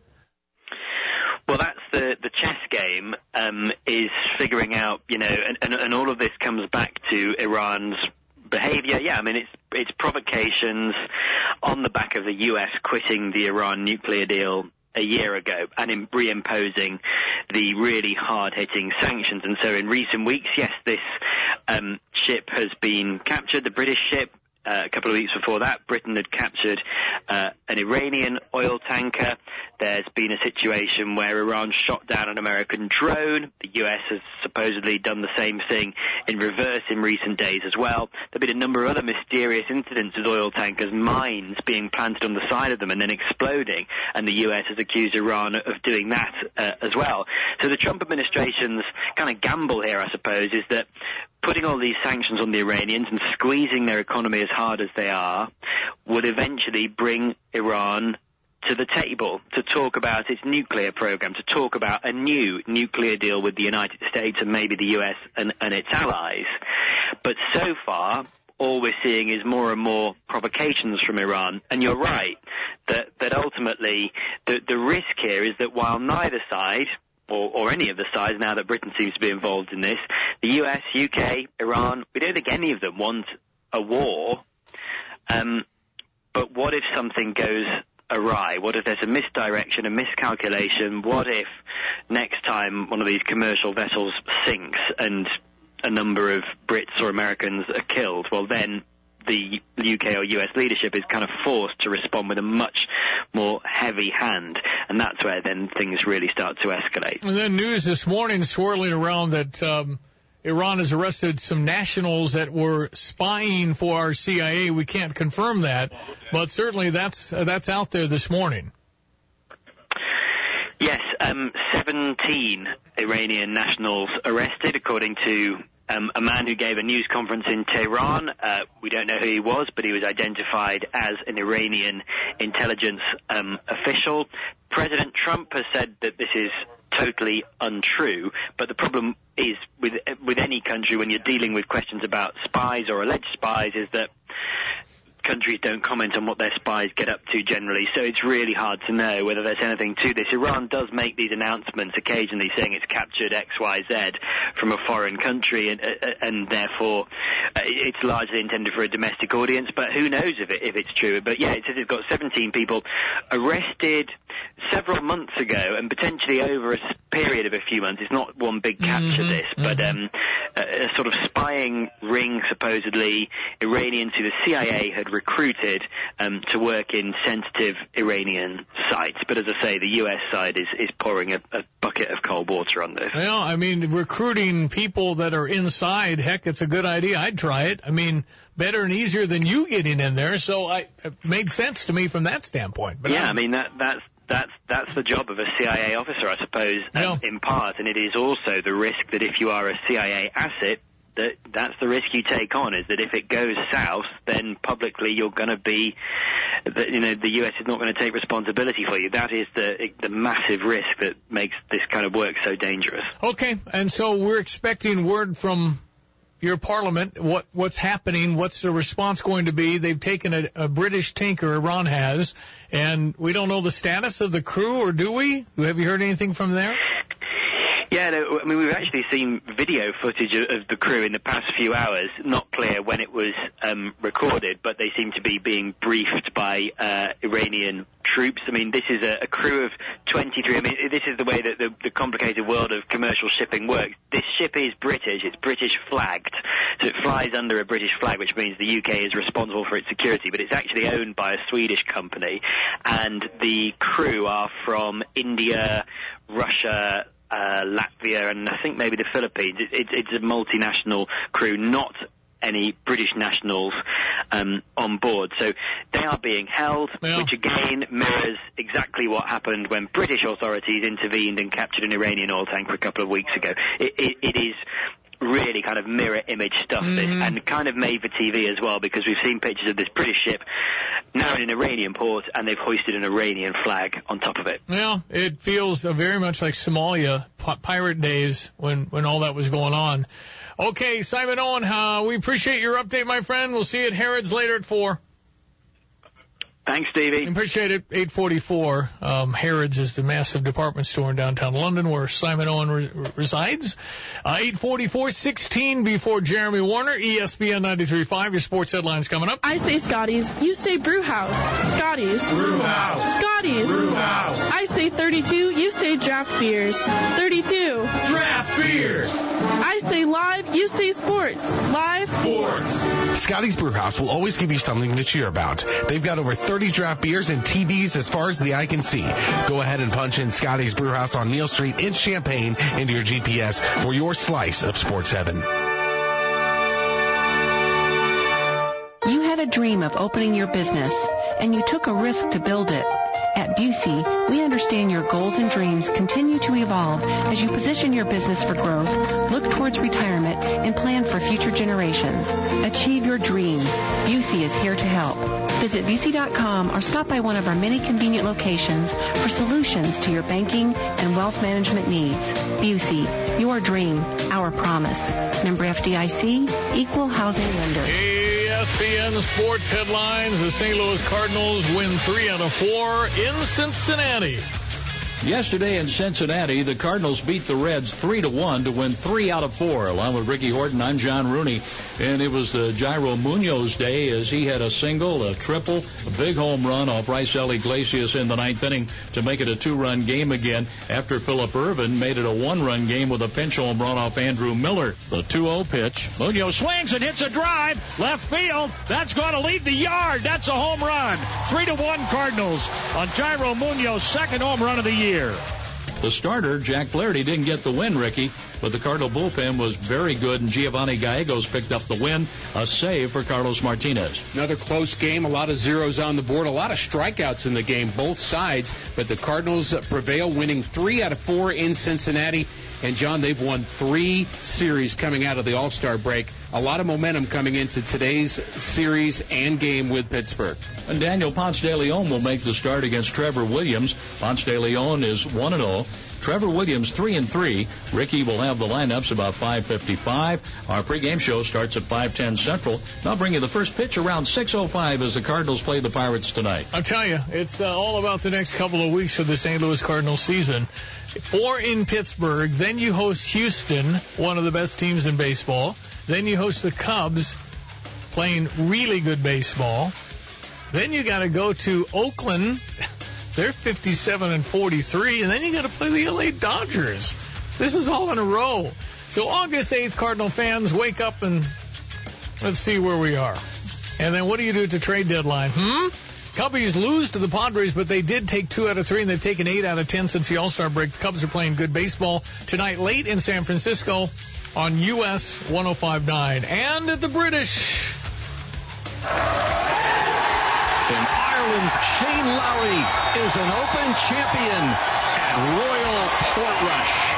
Well, that's the, the chess game, um, is figuring out, you know, and, and, and all of this comes back to Iran's behavior. Yeah, I mean, it's it's provocations on the back of the U S quitting the Iran nuclear deal a year ago and in reimposing the really hard-hitting sanctions. And so in recent weeks, yes, this um, ship has been captured, the British ship. Uh, a couple of weeks before that, Britain had captured uh, an Iranian oil tanker. There's been a situation where Iran shot down an American drone. The U S has supposedly done the same thing in reverse in recent days as well. There have been a number of other mysterious incidents with oil tankers, mines being planted on the side of them and then exploding, and the U S has accused Iran of doing that uh, as well. So the Trump administration's kind of gamble here, I suppose, is that putting all these sanctions on the Iranians and squeezing their economy as hard as they are would eventually bring Iran to the table to talk about its nuclear program, to talk about a new nuclear deal with the United States and maybe the U S and, and its allies. But so far, all we're seeing is more and more provocations from Iran. And you're right, that, that ultimately the, the risk here is that while neither side, or, or any of the sides, now that Britain seems to be involved in this, the U S, U K, Iran, we don't think any of them want a war. Um, but what if something goes awry? What if there's a misdirection, a miscalculation? What if next time one of these commercial vessels sinks and a number of Brits or Americans are killed? Well, then the U K or U S leadership is kind of forced to respond with a much more heavy hand, and that's where then things really start to escalate.
And then news this morning swirling around that um, Iran has arrested some nationals that were spying for our C I A. We can't confirm that, but certainly that's uh, that's out there this morning.
Yes, um, seventeen Iranian nationals arrested, according to um, a man who gave a news conference in Tehran. Uh, we don't know who he was, but he was identified as an Iranian intelligence um, official. President Trump has said that this is totally untrue, but the problem is with with any country when you're dealing with questions about spies or alleged spies is that countries don't comment on what their spies get up to generally, so it's really hard to know whether there's anything to this. Iran does make these announcements occasionally saying it's captured X Y Z from a foreign country, and, uh, and therefore uh, it's largely intended for a domestic audience, but who knows if, it, if it's true. But yeah, it says it's got seventeen people arrested several months ago and potentially over a period of a few months. It's not one big capture,
mm-hmm,
this,
mm-hmm.
but um, a, a sort of spying ring, supposedly, Iranians who the C I A had recruited um, to work in sensitive Iranian sites. But as I say, the U S side is, is pouring a, a bucket of cold water on this.
Well, I mean, recruiting people that are inside, heck, it's a good idea. I'd try it. I mean, better and easier than you getting in there, so I, it made sense to me from that standpoint. But
yeah,
I'm,
I mean, that that's That's that's the job of a C I A officer, I suppose, um,
yeah.
in part, and it is also the risk that if you are a C I A asset, that that's the risk you take on, is that if it goes south, then publicly you're going to be, you know, the U S is not going to take responsibility for you. That is the the massive risk that makes this kind of work so dangerous.
Okay, and so we're expecting word from your parliament, what what's happening, what's the response going to be? They've taken a, a British tanker, Iran has, and we don't know the status of the crew, or do we? Have you heard anything from there?
Yeah, no, I mean, we've actually seen video footage of, of the crew in the past few hours. Not clear when it was um, recorded, but they seem to be being briefed by uh, Iranian troops. I mean, this is a, a crew of twenty-three. I mean, this is the way that the, the complicated world of commercial shipping works. This ship is British. It's British flagged. So it flies under a British flag, which means the U K is responsible for its security, but it's actually owned by a Swedish company. And the crew are from India, Russia, Uh, Latvia, and I think maybe the Philippines. It, it, it's a multinational crew, not any British nationals um, on board. So they are being held, yeah. which again mirrors exactly what happened when British authorities intervened and captured an Iranian oil tanker a couple of weeks ago. It, it, it is really kind of mirror image stuff, mm-hmm. this, and kind of made for T V as well, because we've seen pictures of this British ship now in an Iranian port, and they've hoisted an Iranian flag on top of it.
Well, it feels uh, very much like Somalia, p- pirate days, when, when all that was going on. Okay, Simon Owen, uh, we appreciate your update, my friend. We'll see you at Harrods later at four.
Thanks, Stevie.
Appreciate it. eight forty-four. Um, Harrods is the massive department store in downtown London where Simon Owen re- resides. Uh, eight forty-four, sixteen before Jeremy Warner, E S P N ninety-three point five. Your sports headlines coming up.
I say Scotty's. You say Brew House. Scotty's.
Brew House.
Scotty's.
Brew House.
I say thirty-two. You say draft beers. thirty-two.
Draft beers.
I say live. You say sports. Live.
Sports.
Scotty's Brewhouse will always give you something to cheer about. They've got over thirty draft beers and T Vs as far as the eye can see. Go ahead and punch in Scotty's Brewhouse on Neal Street in Champaign into your G P S for your slice of sports heaven.
You had a dream of opening your business, and you took a risk to build it. At Busey, we understand your goals and dreams continue to evolve as you position your business for growth, look towards retirement, and plan for future generations. Achieve your dreams. Busey is here to help.
Visit Busey dot com or stop by one of our many convenient locations for solutions to your banking and wealth management needs. Busey, your dream, our promise. Member F D I C, Equal Housing Lender.
E S P N Sports headlines. The Saint Louis Cardinals win three out of four in Cincinnati.
Yesterday in Cincinnati, the Cardinals beat the Reds three to one to win three out of four. Along with Ricky Horton, I'm John Rooney. And it was the Jairo Munoz day as he had a single, a triple, a big home run off Raisel Iglesias in the ninth inning to make it a two-run game again after Phillip Ervin made it a one-run game with a pinch home run off Andrew Miller. The two oh pitch. Munoz swings and hits a drive. Left field. That's going to leave the yard. That's a home run. Three to one Cardinals on Jairo Munoz, second home run of the year. The starter, Jack Flaherty, didn't get the win, Ricky, but the Cardinal bullpen was very good, and Giovanni Gallegos picked up the win, a save for Carlos Martinez.
Another close game, a lot of zeros on the board, a lot of strikeouts in the game, both sides, but the Cardinals prevail, winning three out of four in Cincinnati. And, John, they've won three series coming out of the All-Star break. A lot of momentum coming into today's series and game with Pittsburgh.
And Daniel Ponce de Leon will make the start against Trevor Williams. Ponce de Leon is one and oh. Trevor Williams three and three. Ricky will have the lineups about five fifty-five. Our pregame show starts at five ten Central. And I'll bring you the first pitch around six oh five as the Cardinals play the Pirates tonight.
I'll tell you, it's uh, all about the next couple of weeks for the Saint Louis Cardinals season. Four in Pittsburgh, then you host Houston, one of the best teams in baseball. Then you host the Cubs, playing really good baseball. Then you got to go to Oakland. They're fifty-seven and forty-three, and then you got to play the L A Dodgers. This is all in a row. So August eighth, Cardinal fans, wake up and let's see where we are. And then what do you do at the trade deadline? Hmm? Cubbies lose to the Padres, but they did take two out of three, and they've taken eight out of ten since the All-Star break. The Cubs are playing good baseball tonight late in San Francisco on U S one oh five point nine. And the British.
And Ireland's Shane Lowry is an Open champion at Royal Portrush.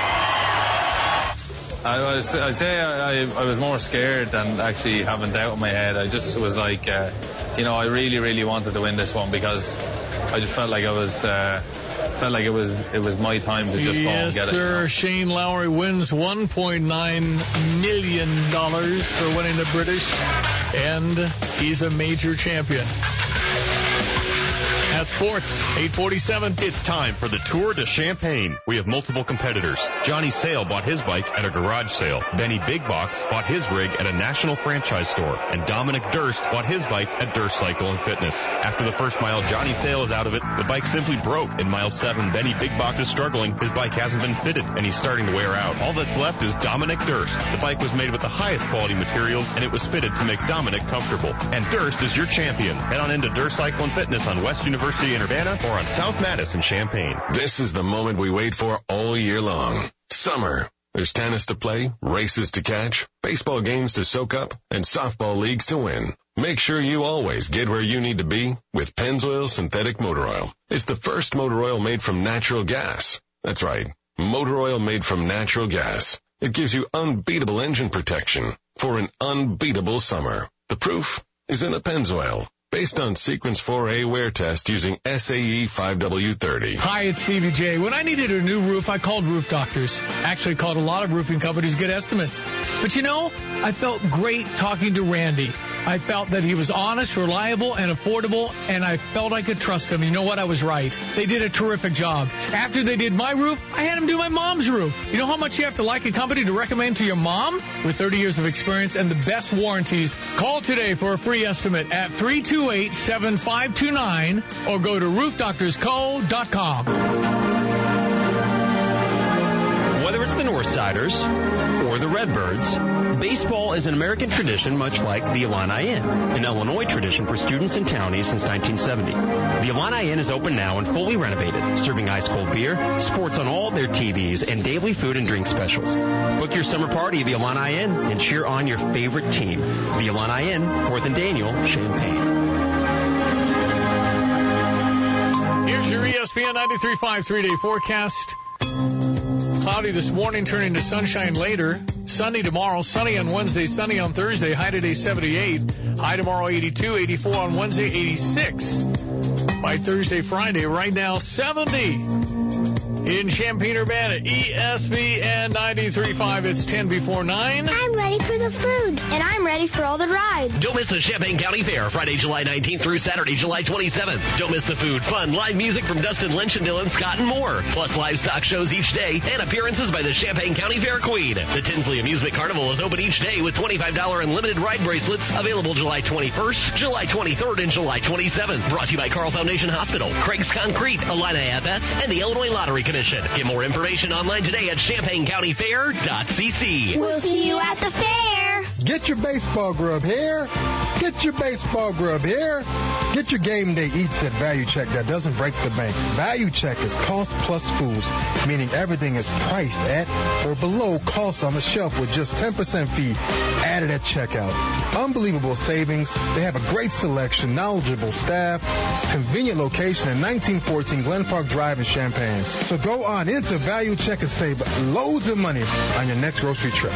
I was, I'd say I, I was more scared than actually having doubt in my head. I just was like, uh, you know, I really, really wanted to win this one because I just felt like I was, uh, felt like it was, it was my time to just
yes,
go and get
sir.
it. You know?
Shane Lowry wins one point nine million dollars for winning the British, and he's a major champion. That's sports, eight forty-seven.
It's time for the Tour de Champagne. We have multiple competitors. Johnny Sale bought his bike at a garage sale. Benny Big Box bought his rig at a national franchise store. And Dominic Durst bought his bike at Durst Cycle and Fitness. After the first mile, Johnny Sale is out of it. The bike simply broke. In mile seven, Benny Big Box is struggling. His bike hasn't been fitted, and he's starting to wear out. All that's left is Dominic Durst. The bike was made with the highest quality materials, and it was fitted to make Dominic comfortable. And Durst is your champion. Head on into Durst Cycle and Fitness on West University in Urbana or on South Madison, Champaign.
This is the moment we wait for all year long. Summer. There's tennis to play, races to catch, baseball games to soak up, and softball leagues to win. Make sure you always get where you need to be with Pennzoil Synthetic Motor Oil. It's the first motor oil made from natural gas. That's right, motor oil made from natural gas. It gives you unbeatable engine protection for an unbeatable summer. The proof is in the Pennzoil. Based on Sequence four A wear test using S A E five W thirty.
Hi, it's Stevie J. When I needed a new roof, I called Roof Doctors. Actually called a lot of roofing companies to get estimates. But you know, I felt great talking to Randy. I felt that he was honest, reliable, and affordable, and I felt I could trust him. You know what? I was right. They did a terrific job. After they did my roof, I had them do my mom's roof. You know how much you have to like a company to recommend to your mom? With thirty years of experience and the best warranties, call today for a free estimate at three two eight, seven five two nine or go to roof doctors co dot com.
Whether it's the Northsiders or the Redbirds, baseball is an American tradition much like the Illini Inn, an Illinois tradition for students and townies since nineteen seventy. The Illini Inn is open now and fully renovated, serving ice-cold beer, sports on all their T Vs, and daily food and drink specials. Book your summer party at the Illini Inn and cheer on your favorite team. The Illini Inn, fourth and Daniel, Champaign.
Here's your E S P N ninety-three point five three-day forecast. Cloudy this morning, turning to sunshine later. Sunny tomorrow, sunny on Wednesday, sunny on Thursday, high today seventy-eight, high tomorrow eighty-two, eighty-four on Wednesday, eighty-six. By Thursday, Friday, right now seventy. In Champaign-Urbana, E S P N ninety-three point five, it's ten before nine.
I'm ready for the food, and I'm ready for all the rides.
Don't miss the Champaign County Fair, Friday, July nineteenth through Saturday, July twenty-seventh. Don't miss the food, fun, live music from Dustin Lynch and Dylan Scott and more. Plus livestock shows each day and appearances by the Champaign County Fair Queen. The Tinsley Amusement Carnival is open each day with twenty-five dollars unlimited ride bracelets available July twenty-first, July twenty-third, and July twenty-seventh. Brought to you by Carl Foundation Hospital, Craig's Concrete, Illini F S, and the Illinois Lottery Commission. Get more information online today at champaign county fair dot c c.
We'll see you at the fair.
Get your baseball grub here. Get your baseball grub here. Get your game day eats at Value Check that doesn't break the bank. Value Check is cost plus foods, meaning everything is priced at or below cost on the shelf with just ten percent fee added at checkout. Unbelievable savings. They have a great selection, knowledgeable staff, convenient location at nineteen fourteen Glen Park Drive in Champaign. So go on into Value Check and save loads of money on your next grocery trip.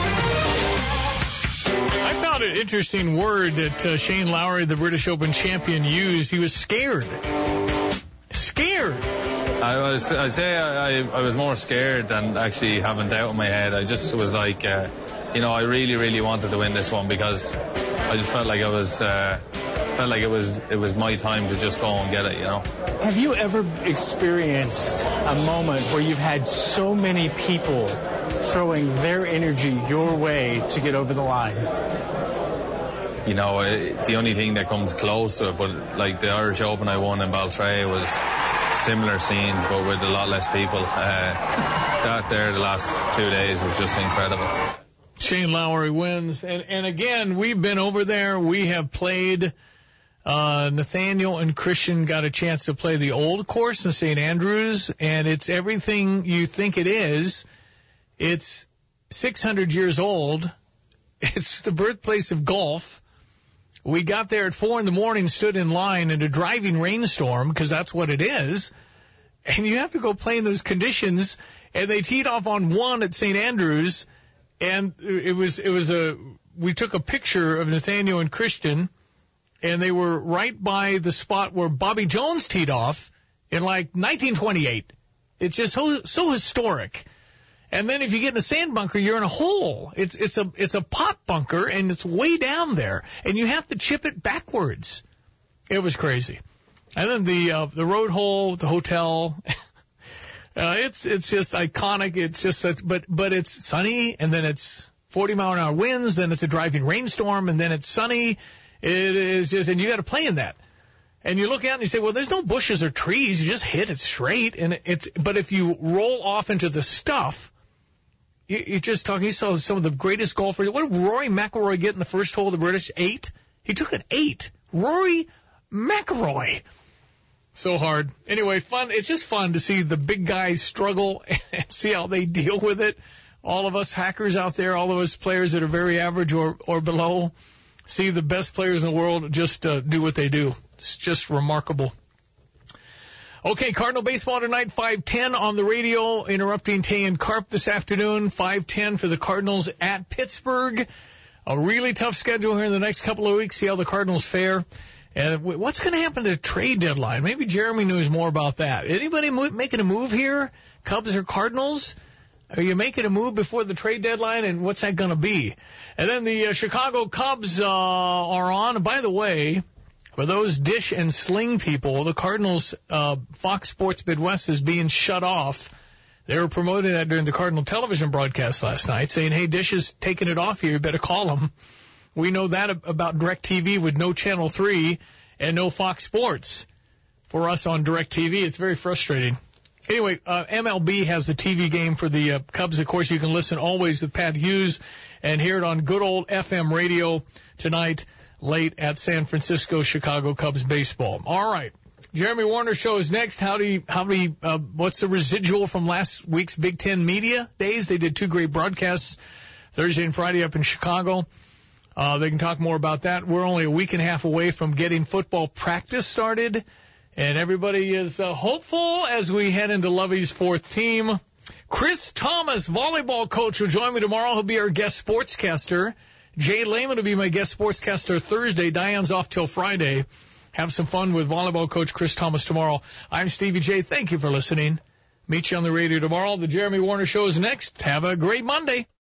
I found an interesting word that uh, Shane Lowry, the British Open champion, used. He was scared. Scared.
I was, I'd say I, I was more scared than actually having doubt in my head. I just was like, uh, you know, I really, really wanted to win this one because I just felt like I was, uh, felt like it was, it was my time to just go and get it, you know.
Have you ever experienced a moment where you've had so many people throwing their energy your way to get over the line?
You know, it, the only thing that comes close to it, but like the Irish Open I won in Baltray was similar scenes, but with a lot less people. Uh, that there, the last two days was just incredible.
Shane Lowry wins. And, and again, we've been over there. We have played. Uh, Nathaniel and Christian got a chance to play the old course in Saint Andrews, and it's everything you think it is. It's six hundred years old. It's the birthplace of golf. We got there at four in the morning, stood in line in a driving rainstorm, because that's what it is. And you have to go play in those conditions. And they teed off on one at Saint Andrews, and it was it was a we took a picture of Nathaniel and Christian, and they were right by the spot where Bobby Jones teed off in like nineteen twenty-eight. It's just so so historic. And then if you get in a sand bunker, you're in a hole. It's it's a it's a pot bunker, and it's way down there, and you have to chip it backwards. It was crazy. And then the uh, the road hole, the hotel, uh, it's it's just iconic. It's just such, but but it's sunny, and then it's forty mile an hour winds, then it's a driving rainstorm, and then it's sunny. It is just, and you got to play in that. And you look out and you say, well, there's no bushes or trees. You just hit it straight, and it's. But if you roll off into the stuff. You're just talking, he saw some of the greatest golfers. What did Rory McIlroy get in the first hole of the British? Eight? He took an eight. Rory McIlroy. So hard. Anyway, fun. It's just fun to see the big guys struggle and see how they deal with it. All of us hackers out there, all of us players that are very average or, or below, see the best players in the world just uh, do what they do. It's just remarkable. Okay, Cardinal baseball tonight, five ten on the radio, interrupting Tay and Carp this afternoon, five ten for the Cardinals at Pittsburgh. A really tough schedule here in the next couple of weeks, see how the Cardinals fare. And what's going to happen to the trade deadline? Maybe Jeremy knows more about that. Anybody mo- making a move here, Cubs or Cardinals? Are you making a move before the trade deadline, and what's that going to be? And then the uh, Chicago Cubs uh, are on. By the way, for those dish and sling people, the Cardinals, uh, Fox Sports Midwest is being shut off. They were promoting that during the Cardinal television broadcast last night, saying, hey, Dish is taking it off here. You better call them. We know that about DirecTV with no Channel three and no Fox Sports for us on DirecTV. It's very frustrating. Anyway, uh, M L B has the T V game for the uh, Cubs. Of course, you can listen always with Pat Hughes and hear it on good old F M radio tonight. Late at San Francisco, Chicago Cubs baseball. All right. Jeremy Warner show is next. How do you, how many, uh, what's the residual from last week's Big Ten media days? They did two great broadcasts Thursday and Friday up in Chicago. Uh, they can talk more about that. We're only a week and a half away from getting football practice started, and everybody is uh, hopeful as we head into Lovey's fourth team. Chris Thomas, volleyball coach, will join me tomorrow. He'll be our guest sportscaster. Jay Lehman will be my guest sportscaster Thursday. Diane's off till Friday. Have some fun with volleyball coach Chris Thomas tomorrow. I'm Stevie J. Thank you for listening. Meet you on the radio tomorrow. The Jeremy Warner Show is next. Have a great Monday.